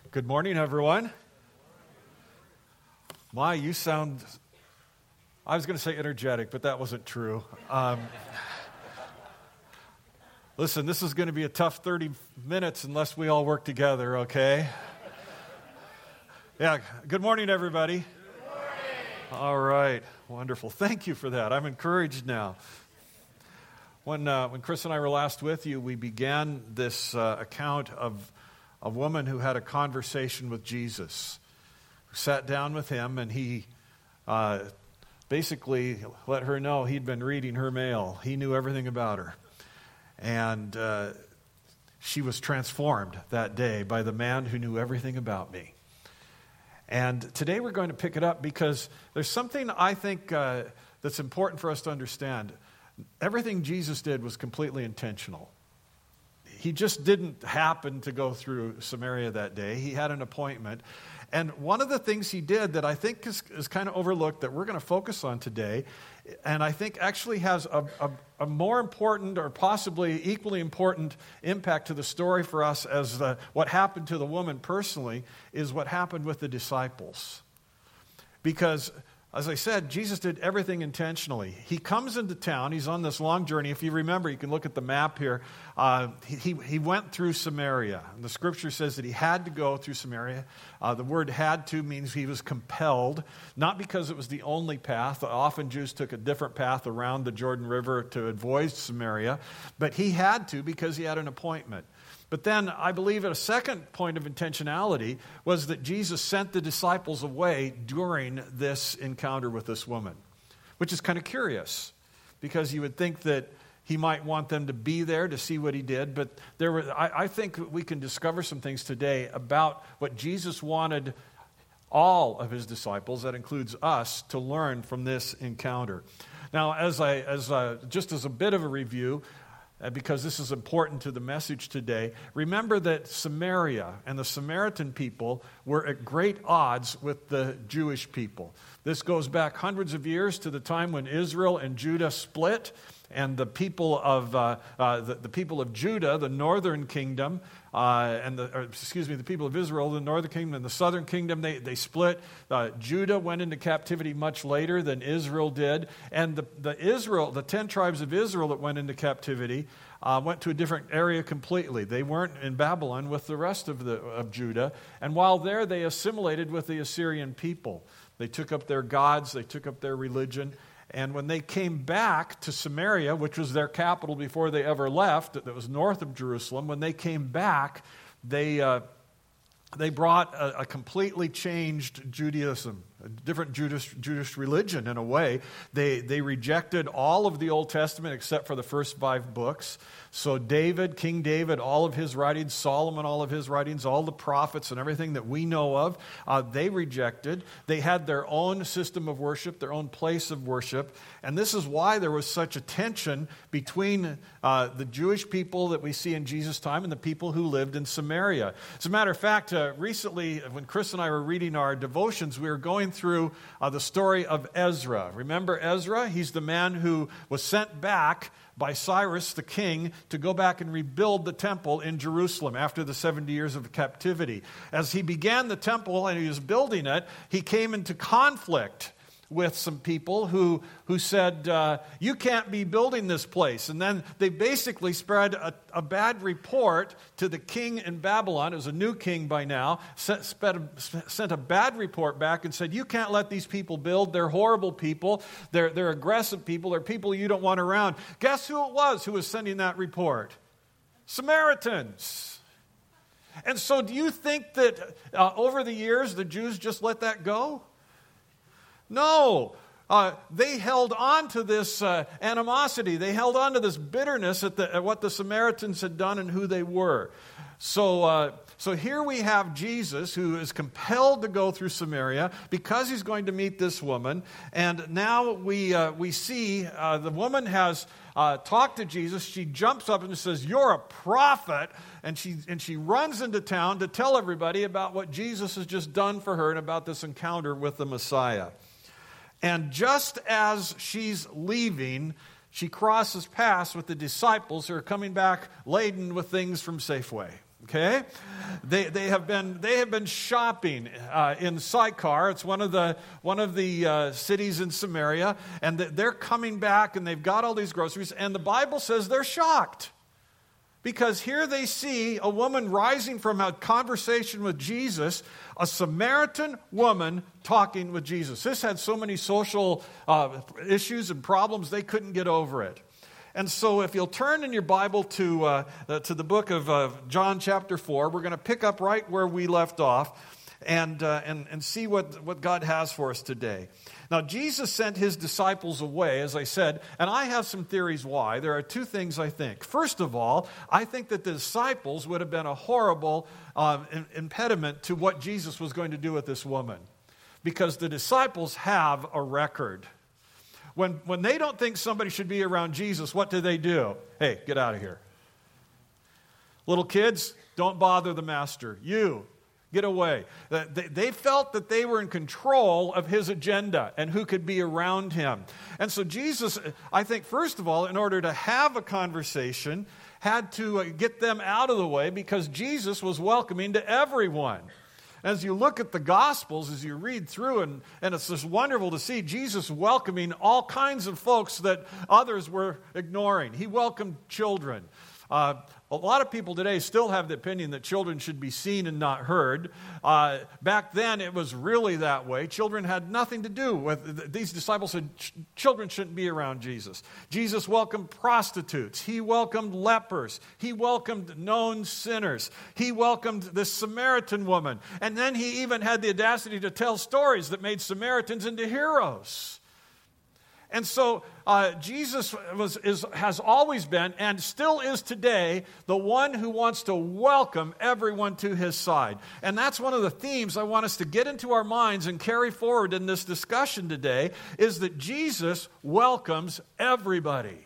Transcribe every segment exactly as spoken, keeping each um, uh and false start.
Good morning, everyone. My, you sound, I was going to say energetic, but that wasn't true. Um, listen, this is going to be a tough thirty minutes unless we all work together, okay? Yeah, good morning, everybody. Good morning. All right, wonderful. Thank you for that. I'm encouraged now. When, uh, when Chris and I were last with you, we began this uh, account of a woman who had a conversation with Jesus, who sat down with him, and he uh, basically let her know he'd been reading her mail. He knew everything about her. And uh, she was transformed that day by the man who knew everything about me. And today we're going to pick it up because there's something I think uh, that's important for us to understand. Everything Jesus did was completely intentional. He just didn't happen to go through Samaria that day. He had an appointment. And one of the things he did that I think is, is kind of overlooked that we're going to focus on today, and I think actually has a, a, a more important or possibly equally important impact to the story for us as the, what happened to the woman personally, is what happened with the disciples. Because as I said, Jesus did everything intentionally. He comes into town. He's on this long journey. If you remember, you can look at the map here. Uh, he, he went through Samaria. And the scripture says that he had to go through Samaria. Uh, the word had to means he was compelled, not because it was the only path. Often Jews took a different path around the Jordan River to avoid Samaria. But he had to because he had an appointment. But then I believe a second point of intentionality was that Jesus sent the disciples away during this encounter with this woman, which is kind of curious because you would think that he might want them to be there to see what he did. But there were, I, I think we can discover some things today about what Jesus wanted all of his disciples, that includes us, to learn from this encounter. Now, as I, as a, just as a bit of a review, because this is important to the message today, remember that Samaria and the Samaritan people were at great odds with the Jewish people. This goes back hundreds of years to the time when Israel and Judah split, and the people of uh, uh, the, the people of Judah, the northern kingdom, uh, and the or, excuse me, the people of Israel, the northern kingdom and the southern kingdom, they they split. Uh, Judah went into captivity much later than Israel did, and the the Israel, the ten tribes of Israel that went into captivity, uh, went to a different area completely. They weren't in Babylon with the rest of the of Judah, and while there, they assimilated with the Assyrian people. They took up their gods, they took up their religion. And when they came back to Samaria, which was their capital before they ever left, that was north of Jerusalem, when they came back, they uh, they brought a, a completely changed Judaism, a different Jewish, Jewish religion in a way. They, they rejected all of the Old Testament except for the first five books. So David, King David, all of his writings, Solomon, all of his writings, all the prophets and everything that we know of, uh, they rejected. They had their own system of worship, their own place of worship. And this is why there was such a tension between uh, the Jewish people that we see in Jesus' time and the people who lived in Samaria. As a matter of fact, uh, recently when Chris and I were reading our devotions, we were going through uh, the story of Ezra. Remember Ezra? He's the man who was sent back by Cyrus the king to go back and rebuild the temple in Jerusalem after the seventy years of captivity. As he began the temple and he was building it, he came into conflict with some people who, who said, uh, you can't be building this place. And then they basically spread a, a bad report to the king in Babylon. It was a new king by now. Sent, sent a bad report back and said, you can't let these people build. They're horrible people. They're, they're aggressive people. They're people you don't want around. Guess who it was who was sending that report? Samaritans. And so do you think that uh, over the years the Jews just let that go? No, uh, they held on to this uh, animosity. They held on to this bitterness at, the, at what the Samaritans had done and who they were. So, uh, so here we have Jesus who is compelled to go through Samaria because he's going to meet this woman. And now we uh, we see uh, the woman has uh, talked to Jesus. She jumps up and says, "You're a prophet," and she and she runs into town to tell everybody about what Jesus has just done for her and about this encounter with the Messiah. And just as she's leaving, she crosses paths with the disciples who are coming back laden with things from Safeway. okay? They they have been they have been shopping uh, in Sychar. It's one of the one of the uh, cities in Samaria, and they're coming back and they've got all these groceries, and the Bible says they're shocked. Because here they see a woman rising from a conversation with Jesus, a Samaritan woman talking with Jesus. This had so many social uh, issues and problems, they couldn't get over it. And so if you'll turn in your Bible to, uh, uh, to the book of uh, John chapter four, we're going to pick up right where we left off and, uh, and, and see what, what God has for us today. Now, Jesus sent his disciples away, as I said, and I have some theories why. There are two things I think. First of all, I think that the disciples would have been a horrible uh, impediment to what Jesus was going to do with this woman, because the disciples have a record. When, when they don't think somebody should be around Jesus, what do they do? Hey, get out of here. Little kids, don't bother the master. You, get away. They felt that they were in control of his agenda and who could be around him. And so Jesus, I think, first of all, in order to have a conversation, had to get them out of the way because Jesus was welcoming to everyone. As you look at the Gospels, as you read through, and, and it's just wonderful to see Jesus welcoming all kinds of folks that others were ignoring. He welcomed children. Uh, a lot of people today still have the opinion that children should be seen and not heard. Uh, back then, it was really that way. Children had nothing to do with, these disciples said children shouldn't be around Jesus. Jesus welcomed prostitutes. He welcomed lepers. He welcomed known sinners. He welcomed this Samaritan woman. And then he even had the audacity to tell stories that made Samaritans into heroes. And so uh, Jesus was, is, has always been and still is today the one who wants to welcome everyone to his side. And that's one of the themes I want us to get into our minds and carry forward in this discussion today, is that Jesus welcomes everybody.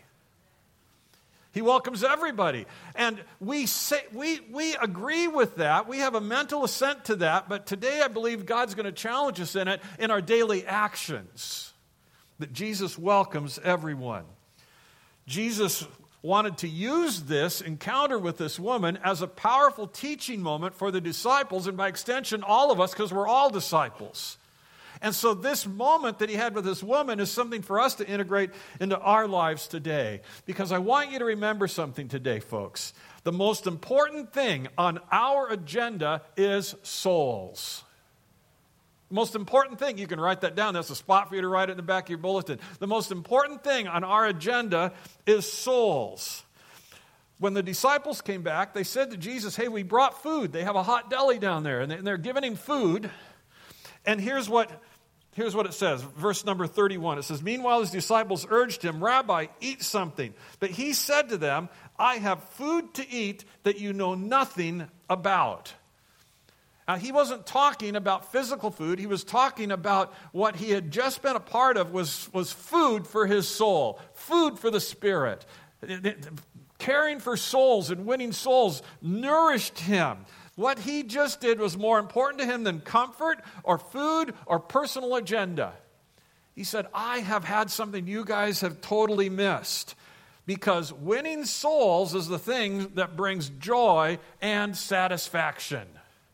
He welcomes everybody. And we say, we we agree with that. We have a mental assent to that. But today I believe God's going to challenge us in it in our daily actions. That Jesus welcomes everyone. Jesus wanted to use this encounter with this woman as a powerful teaching moment for the disciples, and by extension, all of us, because we're all disciples. And so this moment that he had with this woman is something for us to integrate into our lives today. Because I want you to remember something today, folks. The most important thing on our agenda is souls. Most important thing, you can write that down. That's a spot for you to write it in the back of your bulletin. The most important thing on our agenda is souls. When the disciples came back, they said to Jesus, hey, we brought food. They have a hot deli down there, and they're giving him food. And here's what, here's what it says, verse number thirty-one. It says, meanwhile his disciples urged him, Rabbi, eat something. But he said to them, I have food to eat that you know nothing about. Now, he wasn't talking about physical food. He was talking about what he had just been a part of was, was food for his soul, food for the spirit. Caring for souls and winning souls nourished him. What he just did was more important to him than comfort or food or personal agenda. He said, I have had something you guys have totally missed. Because winning souls is the thing that brings joy and satisfaction.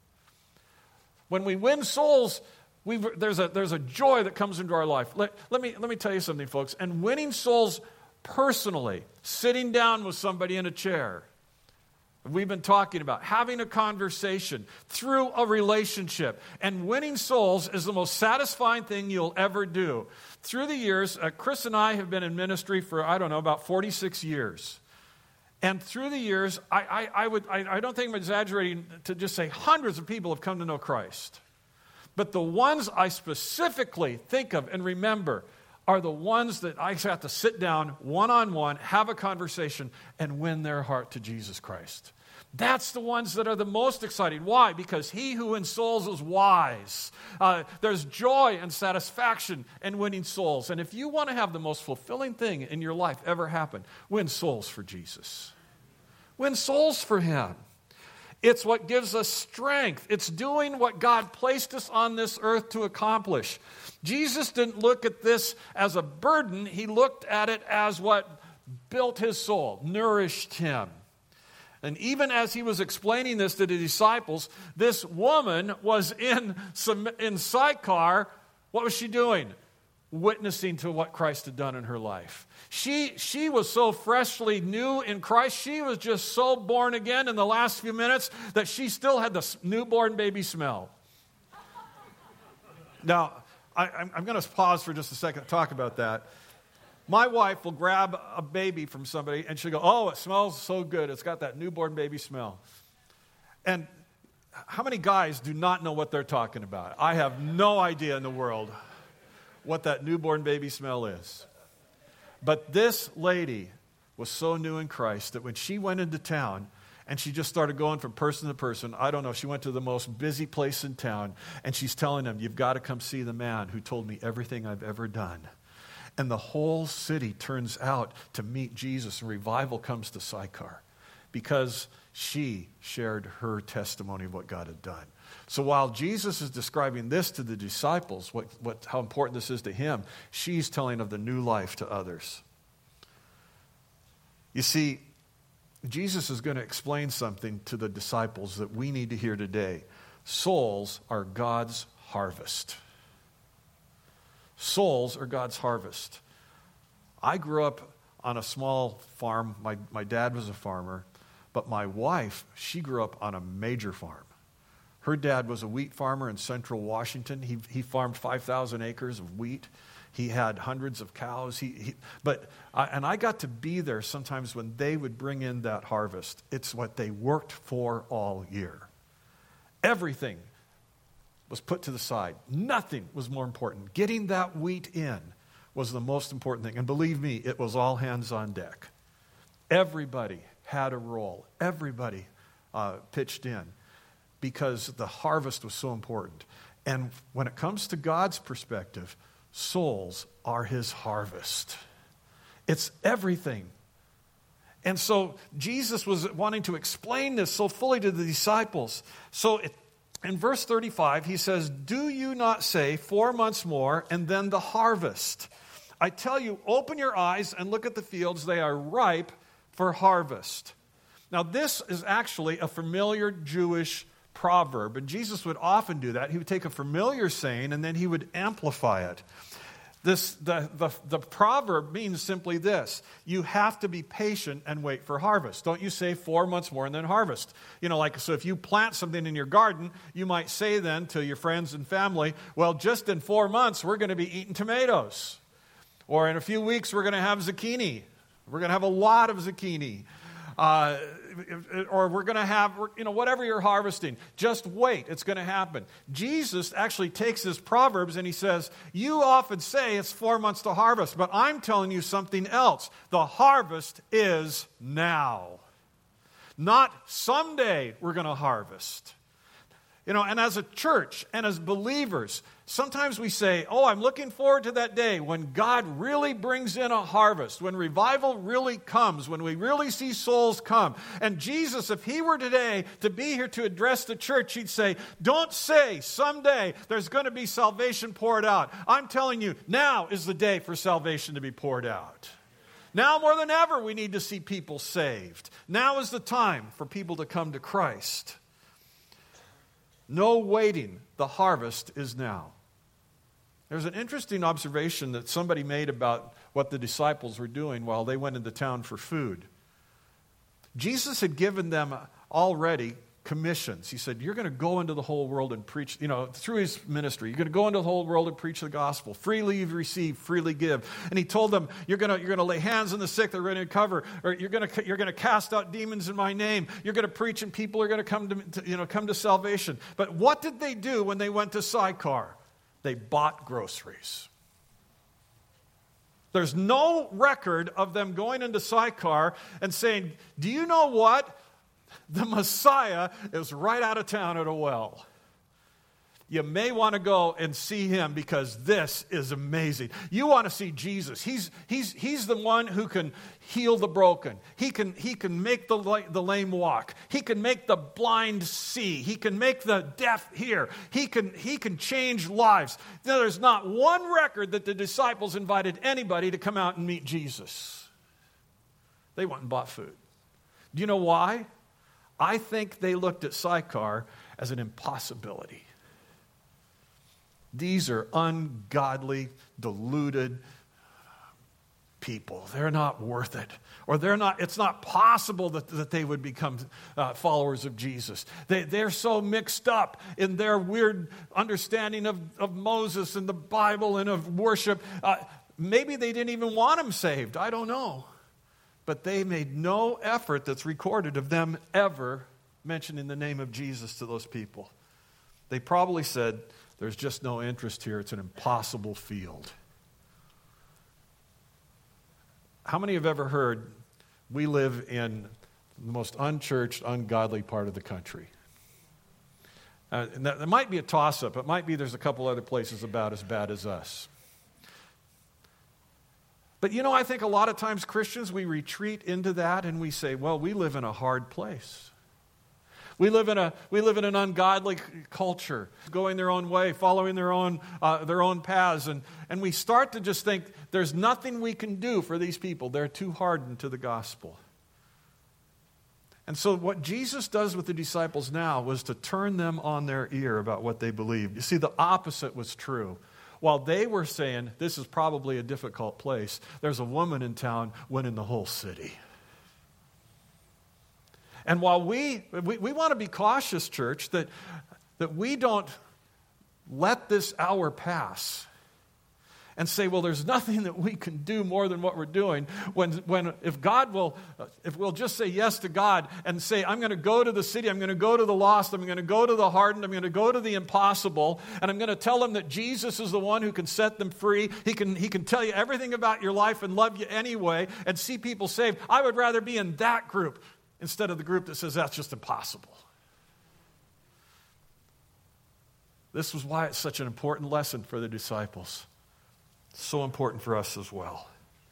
When we win souls, we there's a there's a joy that comes into our life. Let, let me let me tell you something, folks. And winning souls personally, sitting down with somebody in a chair, we've been talking about having a conversation through a relationship, and winning souls is the most satisfying thing you'll ever do. Through the years, uh, Chris and I have been in ministry for I don't know about forty-six years. And through the years, I, I, I, would, I, I don't think I'm exaggerating to just say hundreds of people have come to know Christ. But the ones I specifically think of and remember are the ones that I have to sit down one-on-one, have a conversation, and win their heart to Jesus Christ. That's the ones that are the most exciting. Why? Because he who wins souls is wise. Uh, there's joy and satisfaction in winning souls. And if you want to have the most fulfilling thing in your life ever happen, win souls for Jesus. Win souls for him. It's what gives us strength. It's doing what God placed us on this earth to accomplish. Jesus didn't look at this as a burden. He looked at it as what built his soul, nourished him. And even as he was explaining this to the disciples, this woman was in, in Sychar. What was she doing? Witnessing to what Christ had done in her life. She, she was so freshly new in Christ. She was just so born again in the last few minutes that she still had the newborn baby smell. Now, I, I'm, I'm going to pause for just a second to talk about that. My wife will grab a baby from somebody and she'll go, oh, it smells so good. It's got that newborn baby smell. And how many guys do not know what they're talking about? I have no idea in the world what that newborn baby smell is. But this lady was so new in Christ that when she went into town and she just started going from person to person, I don't know, she went to the most busy place in town and she's telling them, you've got to come see the man who told me everything I've ever done. And the whole city turns out to meet Jesus, and revival comes to Sychar because she shared her testimony of what God had done. So while Jesus is describing this to the disciples, what, what, how important this is to him, she's telling of the new life to others. You see, Jesus is going to explain something to the disciples that we need to hear today. Souls are God's harvest. Souls are God's harvest. I grew up on a small farm. My, my dad was a farmer, but my wife, she grew up on a major farm. Her dad was a wheat farmer in central Washington. He, he farmed five thousand acres of wheat. He had hundreds of cows. He, he, but I, and I got to be there sometimes when they would bring in that harvest. It's what they worked for all year. Everything was put to the side. Nothing was more important. Getting that wheat in was the most important thing. And believe me, it was all hands on deck. Everybody had a role. Everybody uh, pitched in because the harvest was so important. And when it comes to God's perspective, souls are his harvest. It's everything. And so Jesus was wanting to explain this so fully to the disciples. So it, in verse thirty-five, he says, do you not say four months more and then the harvest? I tell you, open your eyes and look at the fields. They are ripe for harvest. Now, this is actually a familiar Jewish proverb, and Jesus would often do that. He would take a familiar saying and then he would amplify it. This, the, the, the proverb means simply this: you have to be patient and wait for harvest. Don't you say four months more and then harvest? You know, like, so if you plant something in your garden, you might say then to your friends and family, well, just in four months, we're going to be eating tomatoes. Or in a few weeks, we're going to have zucchini. We're going to have a lot of zucchini. Uh, or we're going to have, you know, whatever you're harvesting, just wait. It's going to happen. Jesus actually takes his Proverbs and he says, you often say it's four months to harvest, but I'm telling you something else. The harvest is now. Not someday we're going to harvest. You know, and as a church and as believers, sometimes we say, oh, I'm looking forward to that day when God really brings in a harvest, when revival really comes, when we really see souls come. And Jesus, if he were today to be here to address the church, he'd say, don't say someday there's going to be salvation poured out. I'm telling you, now is the day for salvation to be poured out. Now more than ever, we need to see people saved. Now is the time for people to come to Christ. No waiting. The harvest is now. There's an interesting observation that somebody made about what the disciples were doing while they went into town for food. Jesus had given them already commissions. He said, you're going to go into the whole world and preach, you know, through his ministry. You're going to go into the whole world and preach the gospel. Freely you receive, freely give. And he told them, you're going to, you're going to lay hands on the sick, they're going to recover, or you're going to, you're going to cast out demons in my name. You're going to preach and people are going to come to, to, you know, come to salvation. But what did they do when they went to Sychar? They bought groceries. There's no record of them going into Sychar and saying, do you know what? The Messiah is right out of town at a well. You may want to go and see him because this is amazing. You want to see Jesus. He's, he's, he's the one who can heal the broken. He can, he can make the, the lame walk. He can make the blind see. He can make the deaf hear. He can, he can change lives. Now, there's not one record that the disciples invited anybody to come out and meet Jesus. They went and bought food. Do you know why? I think they looked at Sychar as an impossibility. These are ungodly, deluded people. They're not worth it. Or they're not, it's not possible that, that they would become uh, followers of Jesus. They, they're so mixed up in their weird understanding of, of Moses and the Bible and of worship. Uh, maybe they didn't even want him saved. I don't know. But they made no effort that's recorded of them ever mentioning the name of Jesus to those people. They probably said, there's just no interest here. It's an impossible field. How many have ever heard we live in the most unchurched, ungodly part of the country? Uh, and that, that might be a toss-up. It might be there's a couple other places about as bad as us. But you know, I think a lot of times Christians, we retreat into that and we say, well, we live in a hard place. We live in a we live in an ungodly culture, going their own way, following their own uh, their own paths, and and we start to just think there's nothing we can do for these people. They're too hardened to the gospel. And so what Jesus does with the disciples now was to turn them on their ear about what they believed. You see, the opposite was true. While they were saying this is probably a difficult place, there's a woman in town winning the whole city. And while we, we, we want to be cautious, church, that, that we don't let this hour pass and say, well, there's nothing that we can do more than what we're doing. When, when if God will, if we'll just say yes to God and say, I'm going to go to the city, I'm going to go to the lost, I'm going to go to the hardened, I'm going to go to the impossible, and I'm going to tell them that Jesus is the one who can set them free. He can, he can tell you everything about your life and love you anyway and see people saved. I would rather be in that group instead of the group that says that's just impossible. This was why it's such an important lesson for the disciples. It's so important for us as well.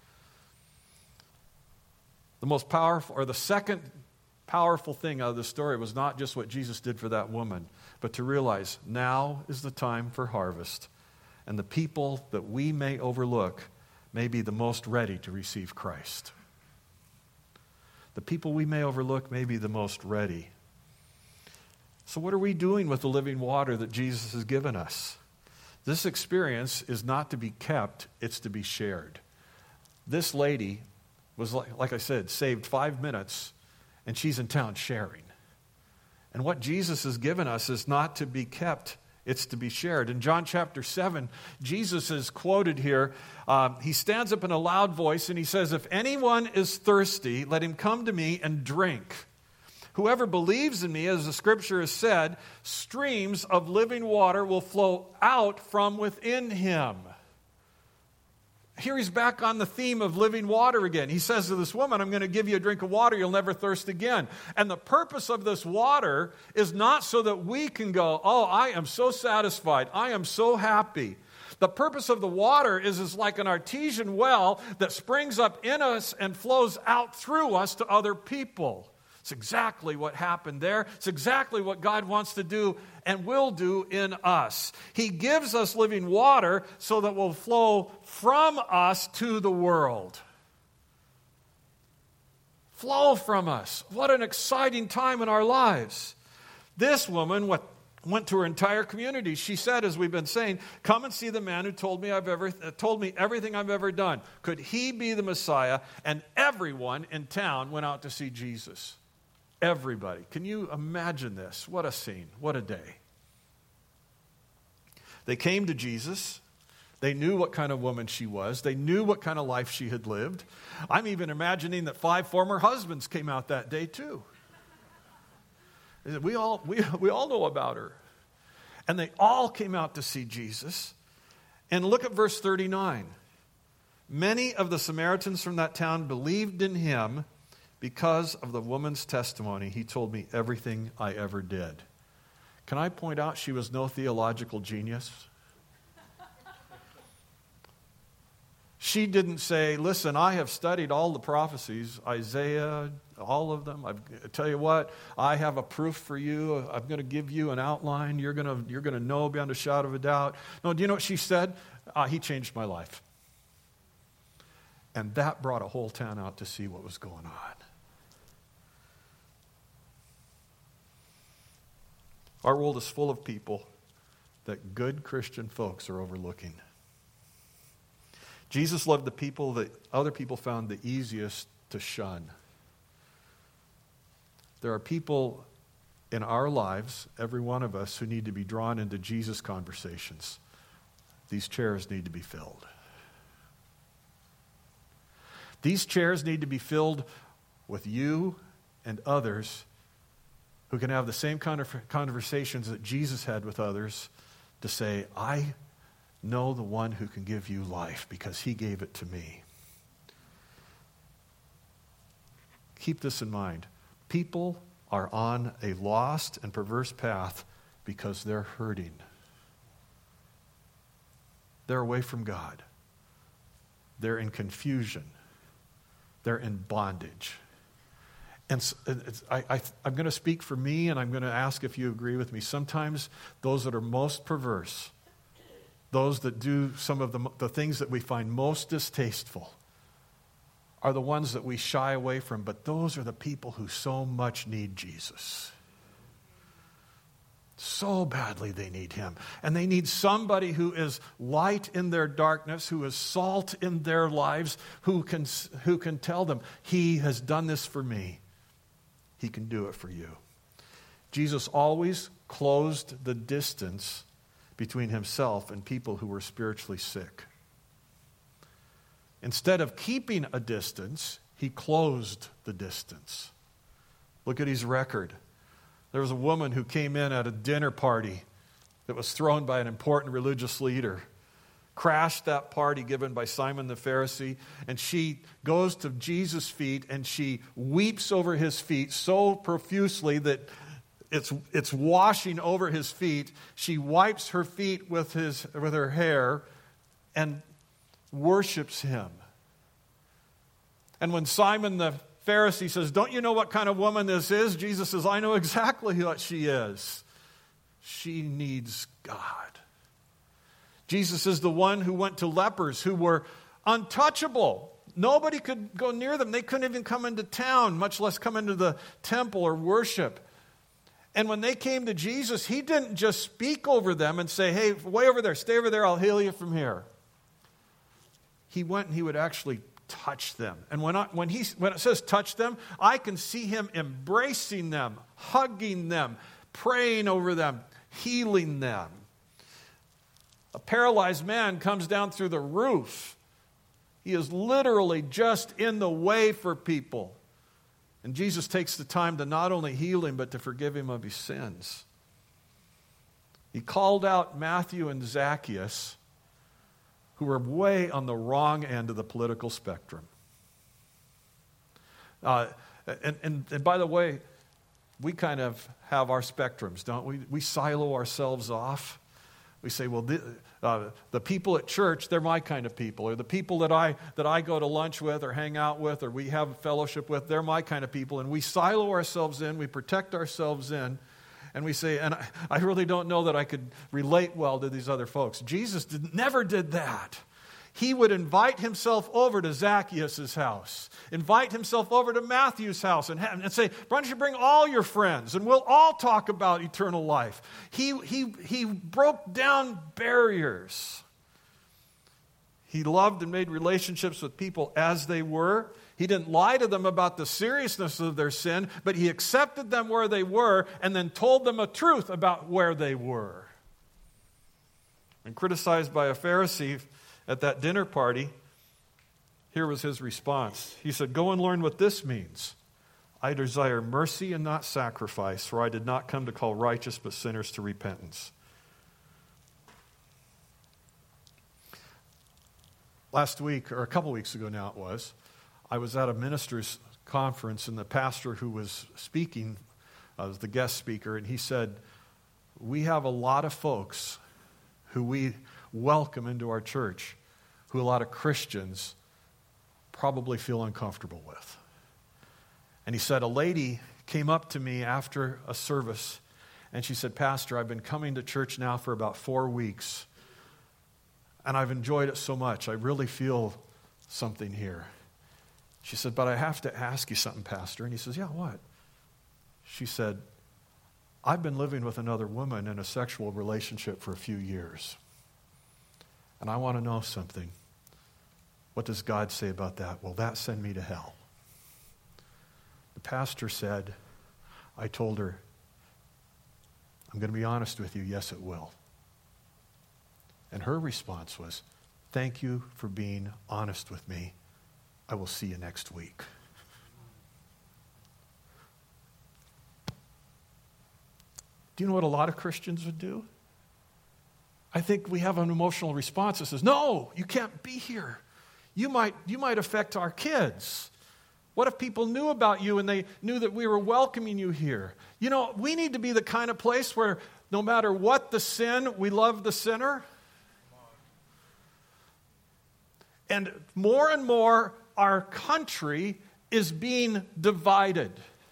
The most powerful, or the second powerful thing out of the story was not just what Jesus did for that woman, but to realize now is the time for harvest. And the people that we may overlook may be the most ready to receive Christ. The people we may overlook may be the most ready. So what are we doing with the living water that Jesus has given us? This experience is not to be kept, it's to be shared. This lady was, like, like I said, saved five minutes, and she's in town sharing. And what Jesus has given us is not to be kept, it's to be shared. In John chapter seven, Jesus is quoted here. Um, he stands up in a loud voice and he says, if anyone is thirsty, let him come to me and drink. Whoever believes in me, as the scripture has said, streams of living water will flow out from within him. Here he's back on the theme of living water again. He says to this woman, I'm going to give you a drink of water, you'll never thirst again. And the purpose of this water is not so that we can go, oh, I am so satisfied, I am so happy. The purpose of the water is, is like an artesian well that springs up in us and flows out through us to other people. It's exactly what happened there. It's exactly what God wants to do and will do in us. He gives us living water so that will flow from us to the world. Flow from us. What an exciting time in our lives. This woman what, went to her entire community. She said, as we've been saying, come and see the man who told me I've ever told me everything I've ever done. Could he be the Messiah? And everyone in town went out to see Jesus. Everybody. Can you imagine this? What a scene. What a day. They came to Jesus. They knew what kind of woman she was. They knew what kind of life she had lived. I'm even imagining that five former husbands came out that day too. We all, we, we all know about her. And they all came out to see Jesus. And look at verse thirty-nine. Many of the Samaritans from that town believed in him because of the woman's testimony. He told me everything I ever did. Can I point out she was no theological genius? She didn't say, listen, I have studied all the prophecies, Isaiah, all of them. I've, I tell you what, I have a proof for you. I'm going to give you an outline. You're going to, you're going to know beyond a shadow of a doubt. No, do you know what she said? Uh, he changed my life. And that brought a whole town out to see what was going on. Our world is full of people that good Christian folks are overlooking. Jesus loved the people that other people found the easiest to shun. There are people in our lives, every one of us, who need to be drawn into Jesus conversations. These chairs need to be filled. These chairs need to be filled with you and others who can have the same kind of conversations that Jesus had with others to say, I know the one who can give you life because he gave it to me. Keep this in mind. People are on a lost and perverse path because they're hurting. They're away from God. They're in confusion. They're in bondage. And it's, I, I, I'm going to speak for me, and I'm going to ask if you agree with me. Sometimes those that are most perverse, those that do some of the, the things that we find most distasteful, are the ones that we shy away from. But those are the people who so much need Jesus. So badly they need him. And they need somebody who is light in their darkness, who is salt in their lives, who can, who can tell them, he has done this for me. He can do it for you. Jesus always closed the distance between himself and people who were spiritually sick. Instead of keeping a distance, he closed the distance. Look at his record. There was a woman who came in at a dinner party that was thrown by an important religious leader. Crashed that party given by Simon the Pharisee, and she goes to Jesus' feet and she weeps over his feet so profusely that it's it's washing over his feet. She wipes her feet with his with her hair and worships him. And when Simon the Pharisee says, "Don't you know what kind of woman this is?" Jesus says, "I know exactly what she is. She needs God." Jesus is the one who went to lepers who were untouchable. Nobody could go near them. They couldn't even come into town, much less come into the temple or worship. And when they came to Jesus, he didn't just speak over them and say, "Hey, way over there, stay over there, I'll heal you from here." He went and he would actually touch them. And when, I, when, he, when it says touch them, I can see him embracing them, hugging them, praying over them, healing them. A paralyzed man comes down through the roof. He is literally just in the way for people. And Jesus takes the time to not only heal him, but to forgive him of his sins. He called out Matthew and Zacchaeus, who were way on the wrong end of the political spectrum. Uh, and, and, and by the way, we kind of have our spectrums, don't we? We silo ourselves off. We say, well, the, uh, the people at church, they're my kind of people. Or the people that I that I go to lunch with or hang out with or we have fellowship with, they're my kind of people. And we silo ourselves in, we protect ourselves in, and we say, and I, I really don't know that I could relate well to these other folks. Jesus did, never did that. He would invite himself over to Zacchaeus' house, invite himself over to Matthew's house, and, have, and say, why don't you bring all your friends, and we'll all talk about eternal life. He, he, he broke down barriers. He loved and made relationships with people as they were. He didn't lie to them about the seriousness of their sin, but he accepted them where they were and then told them a truth about where they were. When criticized by a Pharisee at that dinner party, here was his response. He said, "Go and learn what this means. I desire mercy and not sacrifice, for I did not come to call righteous but sinners to repentance." Last week, or a couple weeks ago now it was, I was at a ministers' conference, and the pastor who was speaking uh, was the guest speaker, and he said, "We have a lot of folks who we welcome into our church who a lot of Christians probably feel uncomfortable with." And he said, a lady came up to me after a service, and she said, "Pastor, I've been coming to church now for about four weeks, and I've enjoyed it so much. I really feel something here." She said, "But I have to ask you something, Pastor." And he says, "Yeah, what?" She said, I've been living with another woman in a sexual relationship for a few years. And I want to know something. What does God say about that? Will that send me to hell? The pastor said, I told her, I'm going to be honest with you, yes, it will. And her response was, thank you for being honest with me. I will see you next week. Do you know what a lot of Christians would do? I think we have an emotional response that says, no, you can't be here. You might, you might affect our kids. What if people knew about you and they knew that we were welcoming you here? You know, we need to be the kind of place where no matter what the sin, we love the sinner. And more and more, our country is being divided.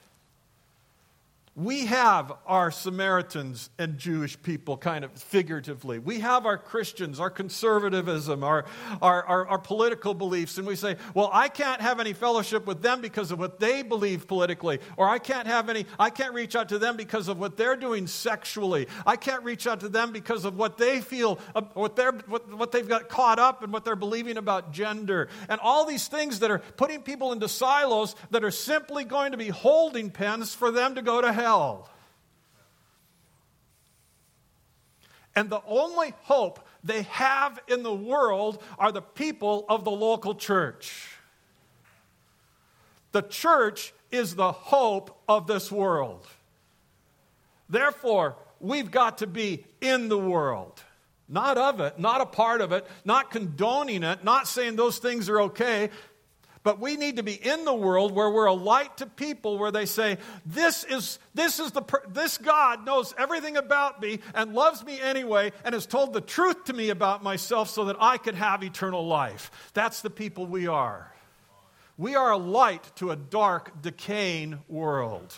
We have our Samaritans and Jewish people kind of figuratively. We have our Christians, our conservatism, our, our, our, our political beliefs. And we say, well, I can't have any fellowship with them because of what they believe politically. Or I can't have any, I can't reach out to them because of what they're doing sexually. I can't reach out to them because of what they feel, uh, what, they're, what, what they've got caught up and what they're believing about gender. And all these things that are putting people into silos that are simply going to be holding pens for them to go to hell. Hell. And the only hope they have in the world are the people of the local church. The church is the hope of this world. Therefore, we've got to be in the world. Not of it, not a part of it, not condoning it, not saying those things are okay. But we need to be in the world where we're a light to people, where they say, this is this is the this God knows everything about me and loves me anyway and has told the truth to me about myself so that I could have eternal life. That's the people we are. We are a light to a dark, decaying world.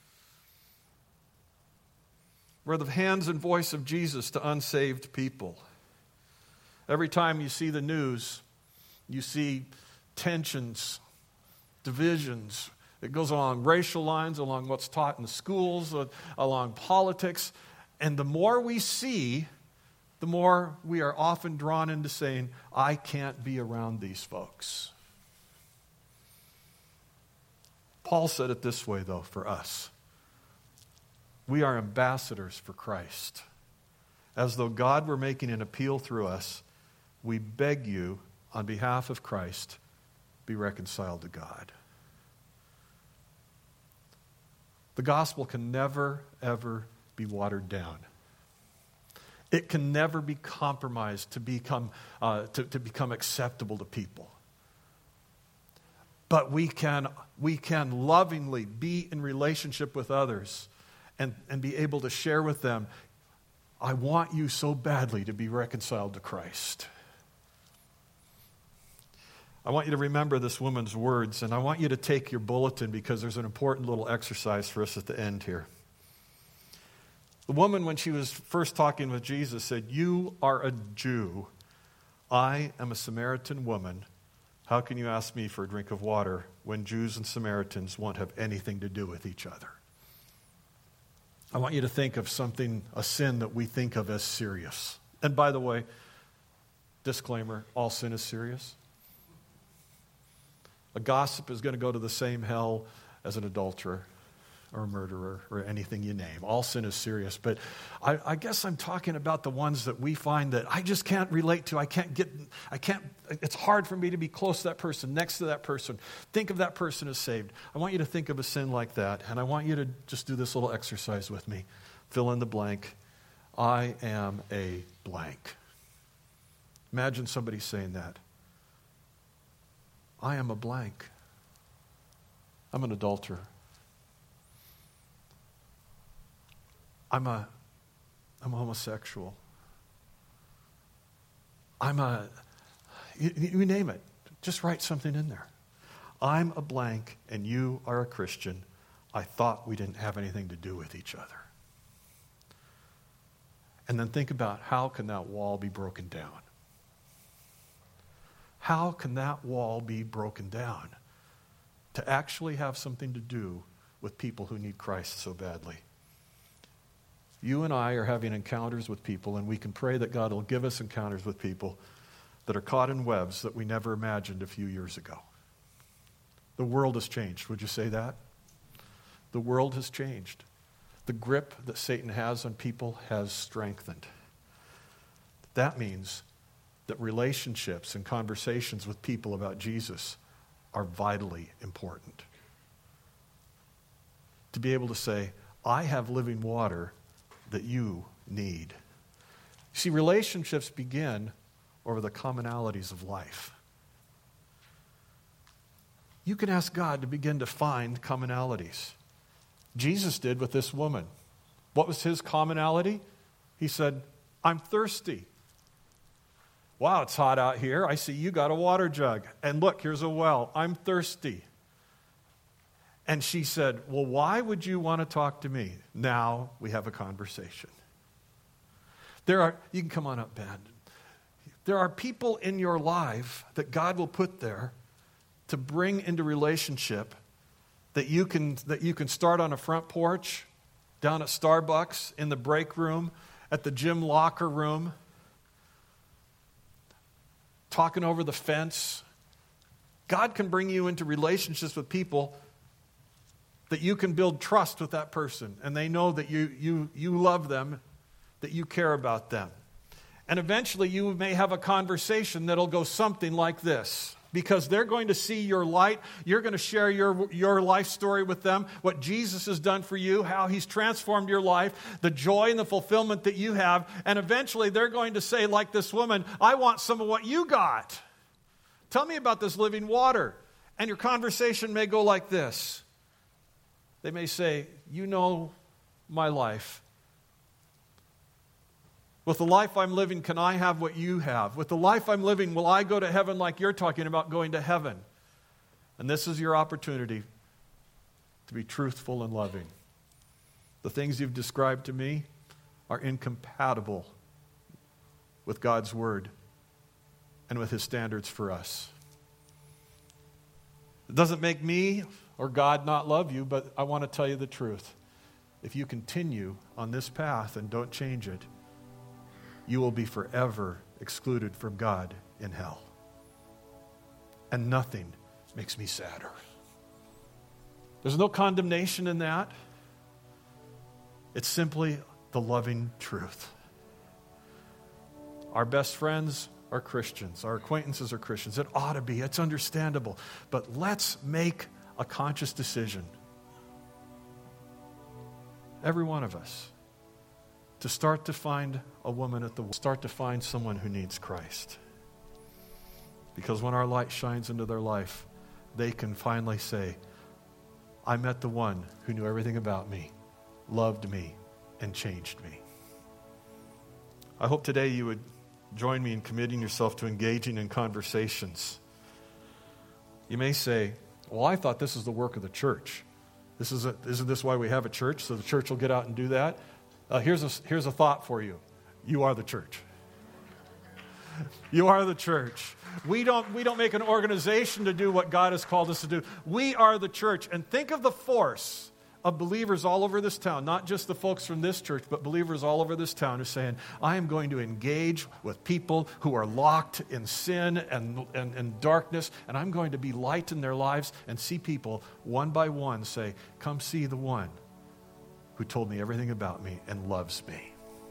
We're the hands and voice of Jesus to unsaved people. Every time you see the news, you see tensions, divisions. It goes along racial lines, along what's taught in the schools, along politics. And the more we see, the more we are often drawn into saying, I can't be around these folks. Paul said it this way, though, for us. We are ambassadors for Christ. As though God were making an appeal through us, we beg you, on behalf of Christ, be reconciled to God. The gospel can never, ever be watered down. It can never be compromised to become, uh, to, to become acceptable to people. But we can, we can lovingly be in relationship with others and, and be able to share with them, I want you so badly to be reconciled to Christ. I want you to remember this woman's words, and I want you to take your bulletin because there's an important little exercise for us at the end here. The woman, when she was first talking with Jesus, said, you are a Jew. I am a Samaritan woman. How can you ask me for a drink of water when Jews and Samaritans won't have anything to do with each other? I want you to think of something, a sin that we think of as serious. And by the way, disclaimer, all sin is serious. A gossip is going to go to the same hell as an adulterer or a murderer or anything you name. All sin is serious. But I, I guess I'm talking about the ones that we find that I just can't relate to. I can't get, I can't, it's hard for me to be close to that person, next to that person. Think of that person as saved. I want you to think of a sin like that. And I want you to just do this little exercise with me. Fill in the blank. I am a blank. Imagine somebody saying that. I am a blank. I'm an adulterer. I'm a, I'm a homosexual. I'm a, you, you name it. Just write something in there. I'm a blank and you are a Christian. I thought we didn't have anything to do with each other. And then think about how can that wall be broken down? How can that wall be broken down to actually have something to do with people who need Christ so badly? You and I are having encounters with people, and we can pray that God will give us encounters with people that are caught in webs that we never imagined a few years ago. The world has changed. Would you say that? The world has changed. The grip that Satan has on people has strengthened. That means that relationships and conversations with people about Jesus are vitally important. To be able to say, I have living water that you need. You see, relationships begin over the commonalities of life. You can ask God to begin to find commonalities. Jesus did with this woman. What was his commonality? He said, I'm thirsty. Wow, it's hot out here. I see you got a water jug. And look, here's a well. I'm thirsty. And she said, well, why would you want to talk to me? Now we have a conversation. There are, you can come on up, Ben. There are people in your life that God will put there to bring into relationship that you can that you can start on a front porch, down at Starbucks, in the break room, at the gym locker room, talking over the fence. God can bring you into relationships with people that you can build trust with that person, and they know that you you you love them, that you care about them. And eventually you may have a conversation that'll go something like this. Because they're going to see your light. You're going to share your, your life story with them, what Jesus has done for you, how he's transformed your life, the joy and the fulfillment that you have. And eventually they're going to say, like this woman, I want some of what you got. Tell me about this living water. And your conversation may go like this. They may say, you know my life. With the life I'm living, can I have what you have? With the life I'm living, will I go to heaven like you're talking about going to heaven? And this is your opportunity to be truthful and loving. The things you've described to me are incompatible with God's word and with his standards for us. It doesn't make me or God not love you, but I want to tell you the truth. If you continue on this path and don't change it, you will be forever excluded from God in hell. And nothing makes me sadder. There's no condemnation in that. It's simply the loving truth. Our best friends are Christians. Our acquaintances are Christians. It ought to be. It's understandable. But let's make a conscious decision, every one of us, to start to find a woman at the well, start to find someone who needs Christ. Because when our light shines into their life, they can finally say, I met the one who knew everything about me, loved me, and changed me. I hope today you would join me in committing yourself to engaging in conversations. You may say, well, I thought this is the work of the church. This is a, isn't this why we have a church? So the church will get out and do that? Uh, here's a, here's a thought for you. You are the church. You are the church. We don't, we don't make an organization to do what God has called us to do. We are the church. And think of the force of believers all over this town, not just the folks from this church, but believers all over this town who are saying, I am going to engage with people who are locked in sin and, and, and darkness, and I'm going to be light in their lives and see people one by one say, come see the one who told me everything about me and loves me.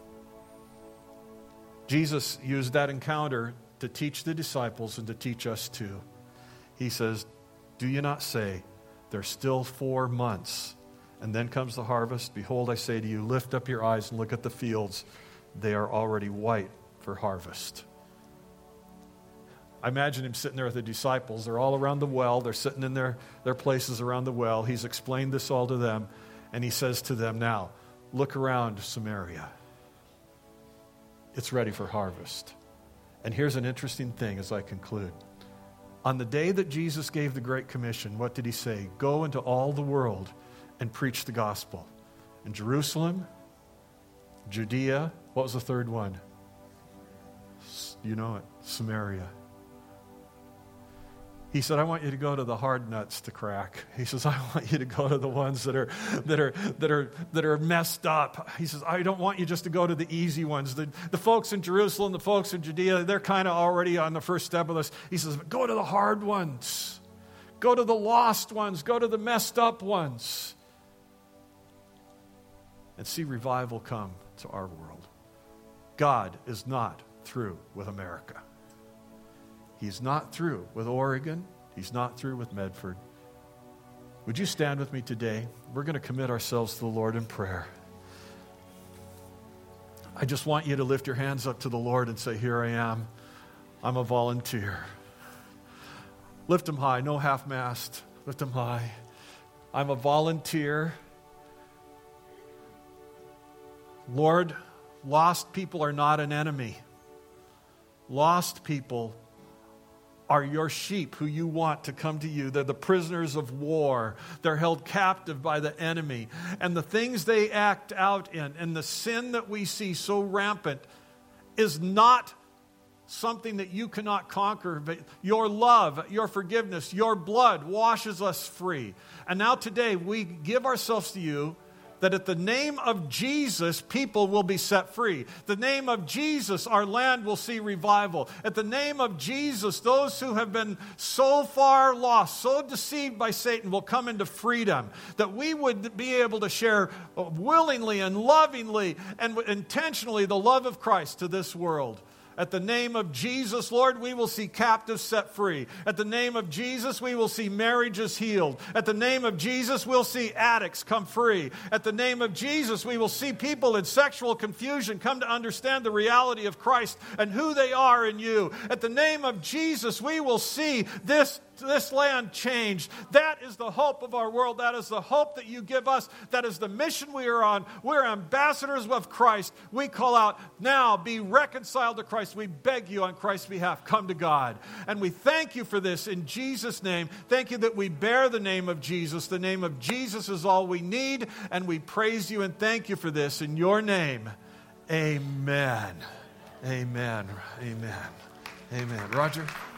Jesus used that encounter to teach the disciples and to teach us too. He says, do you not say, there's still four months, and then comes the harvest? Behold, I say to you, lift up your eyes and look at the fields. They are already white for harvest. I imagine him sitting there with the disciples. They're all around the well. They're sitting in their, their places around the well. He's explained this all to them. And he says to them, now, look around Samaria. It's ready for harvest. And here's an interesting thing as I conclude. On the day that Jesus gave the Great Commission, what did he say? Go into all the world and preach the gospel. In Jerusalem, Judea, what was the third one? You know it, Samaria. He said, I want you to go to the hard nuts to crack. He says, I want you to go to the ones that are that are that are that are messed up. He says, I don't want you just to go to the easy ones. The, the folks in Jerusalem, the folks in Judea, they're kind of already on the first step of this. He says, go to the hard ones. Go to the lost ones. Go to the messed up ones. And see revival come to our world. God is not through with America. He's not through with Oregon. He's not through with Medford. Would you stand with me today? We're going to commit ourselves to the Lord in prayer. I just want you to lift your hands up to the Lord and say, here I am. I'm a volunteer. Lift them high, no half-mast. Lift them high. I'm a volunteer. Lord, lost people are not an enemy. Lost people are your sheep who you want to come to you. They're the prisoners of war. They're held captive by the enemy. And the things they act out in and the sin that we see so rampant is not something that you cannot conquer. But your love, your forgiveness, your blood washes us free. And now today we give ourselves to you, that at the name of Jesus, people will be set free. The name of Jesus, our land will see revival. At the name of Jesus, those who have been so far lost, so deceived by Satan, will come into freedom. That we would be able to share willingly and lovingly and intentionally the love of Christ to this world. At the name of Jesus, Lord, we will see captives set free. At the name of Jesus, we will see marriages healed. At the name of Jesus, we'll see addicts come free. At the name of Jesus, we will see people in sexual confusion come to understand the reality of Christ and who they are in you. At the name of Jesus, we will see this this land changed. That is the hope of our world. That is the hope that you give us. That is the mission we are on. We're ambassadors of Christ. We call out, now be reconciled to Christ. We beg you on Christ's behalf, come to God. And we thank you for this in Jesus' name. Thank you that we bear the name of Jesus. The name of Jesus is all we need. And we praise you and thank you for this in your name. Amen. Amen. Amen. Amen. Roger?